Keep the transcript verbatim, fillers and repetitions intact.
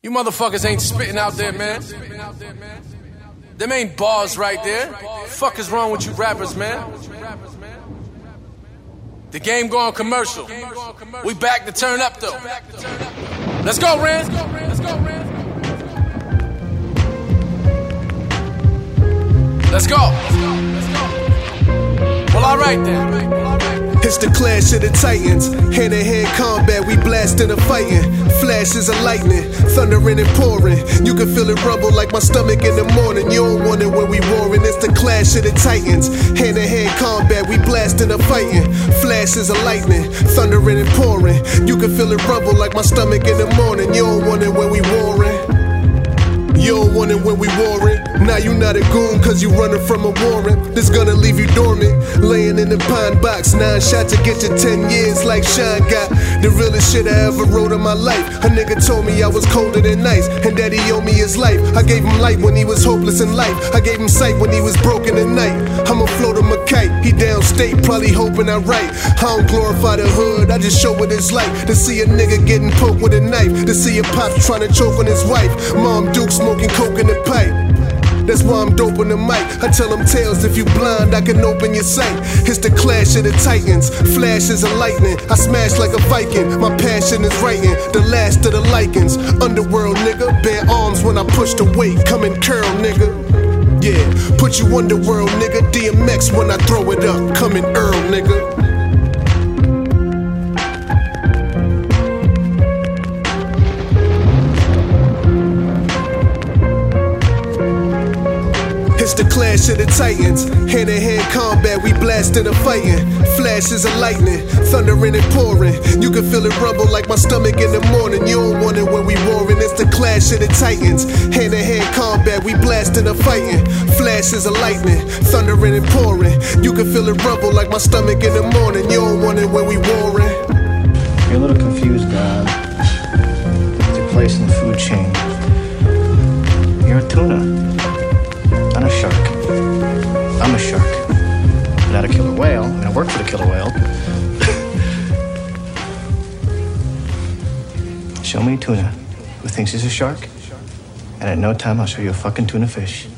You motherfuckers ain't spitting out there, man. Them ain't bars right there. Fuck is wrong with you rappers, man? The game going commercial. We back to turn up though. Let's go, Rand. Let's go, Rand. Let's go. Well, all right then. It's the clash of the titans, hand-to-hand combat, we blasting and fighting. Flashes of lightning, thundering and pouring. You can feel it rumble like my stomach in the morning. You don't want it when we warring. It's the clash of the titans, hand-to-hand combat, we blasting and fighting. Flashes of lightning, thundering and pouring. You can feel it rumble like my stomach in the morning. You don't want it when we warring. You don't want it when we warring. Now you not a goon cause you running from a warrant. This gonna leave you dormant, laying in the pine box. Nine shots to get you ten years like Sean got. The realest shit I ever wrote in my life. A nigga told me I was colder than ice, and that he owed me his life. I gave him light when he was hopeless in life. I gave him sight when he was broken at night. I'ma float him a kite, he downstate, probably hoping I write. I don't glorify the hood, I just show what it's like to see a nigga getting poked with a knife, to see a pop trying to choke on his wife. Mom Duke smoking coke in the pipe. That's why I'm dope on the mic. I tell them tales, if you blind, I can open your sight. It's the clash of the titans, flashes of lightning. I smash like a Viking, my passion is writing. The last of the lichens, underworld nigga. Bare arms when I push the weight, come and curl nigga. Yeah, put you underworld nigga. D M X when I throw it up, come and Earl nigga. It's the clash of the titans, hand-to-hand combat, we blasting and fighting. Flashes of lightning, thundering and pouring. You can feel it rumble like my stomach in the morning. You don't want it when we warring. It's the clash of the titans, hand-to-hand combat, we blasting and fighting. Flashes of lightning, thundering and pouring. You can feel it rumble like my stomach in the morning. You don't want it when we warring. You're a little confused, God. It's your place in the food chain. You're a tuna. I'm a shark. I'm a shark. I'm not a killer whale. I mean, I work for the killer whale. Show me a tuna who thinks he's a shark, and at no time I'll show you a fucking tuna fish.